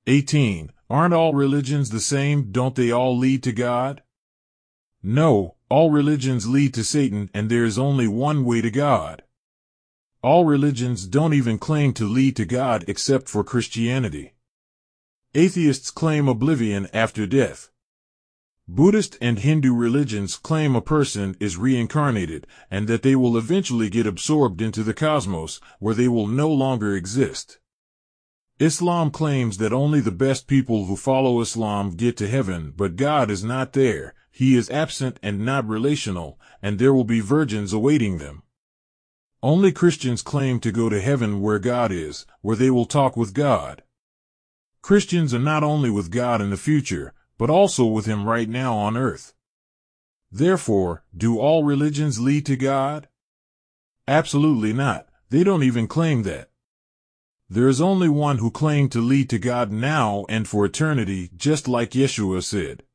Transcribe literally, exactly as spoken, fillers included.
eighteen. Aren't all religions the same? Don't they all lead to God? No, all religions lead to Satan, and there is only one way to God. All religions don't even claim to lead to God except for Christianity. Atheists claim oblivion after death. Buddhist and Hindu religions claim a person is reincarnated and that they will eventually get absorbed into the cosmos, where they will no longer exist. Islam claims that only the best people who follow Islam get to heaven, but God is not there. He is absent and not relational, and there will be virgins awaiting them. Only Christians claim to go to heaven where God is, where they will talk with God. Christians are not only with God in the future, but also with Him right now on earth. Therefore, do all religions lead to God? Absolutely not. They don't even claim that. There is only one who claimed to lead to God now and for eternity, just like Yeshua said.